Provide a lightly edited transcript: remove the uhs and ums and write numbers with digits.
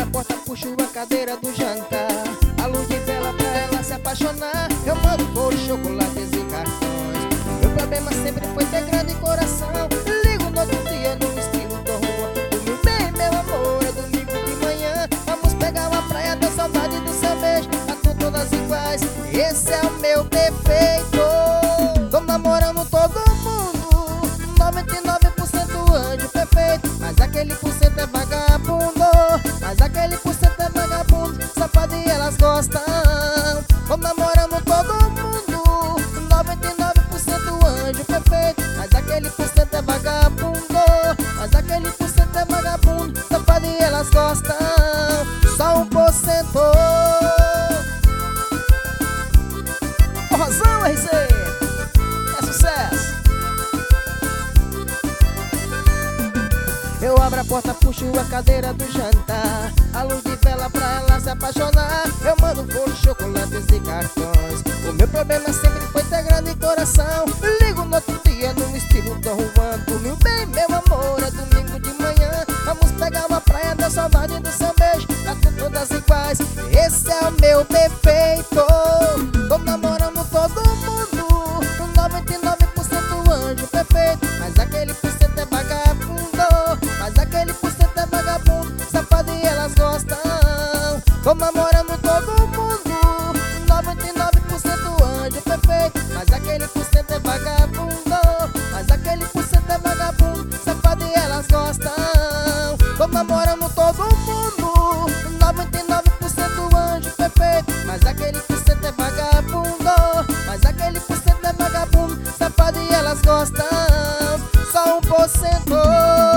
a porta, puxo a cadeira do jantar. A luz de vela pra ela se apaixonar. Eu mando bolo, chocolates e cartões. Meu problema sempre foi ter grande coração. Ligo no outro dia no estilo Dom Juan. Dormiu bem, meu amor, é domingo de manhã. Vamos pegar uma praia, deu saudade do seu beijo. Tatu todas iguais, esse é o meu defeito. Tô namorando todo mundo, 99% anjo perfeito. Mas aquele por cento é vagabundo, mas aquele por cento é vagabundo, safado e elas gostam. Tô namorando todo mundo, 99% anjo perfeito. Mas aquele por cento é vagabundo, mas aquele por cento é vagabundo, safado e elas gostam. Só 1%. Rosão RC, é sucesso. Eu abro a porta, puxo a cadeira do jantar. A luz de vela pra ela se apaixonar. Eu mando bolo, chocolates e cartões. O meu problema sempre foi ter grande coração. Ligo no outro dia no estilo Dom Juan. Dormiu bem, meu amor, é domingo de manhã. Vamos pegar uma praia, deu saudade do seu beijo. Tatu todas iguais, esse é o meu defeito. Tô namorando todo mundo, 99% anjo perfeito. Mas aquele por cento é vagabundo, mas aquele por cento é vagabundo, safado e elas gostam. Tô namorando todo mundo, 99% anjo perfeito. Mas aquele por cento é vagabundo, mas aquele por cento é vagabundo, safado e elas gostam. Tô namorando todo mundo, 99% anjo perfeito. Mas aquele por cento é vagabundo, mas aquele por cento é vagabundo, safado e elas gostam. Só 1%.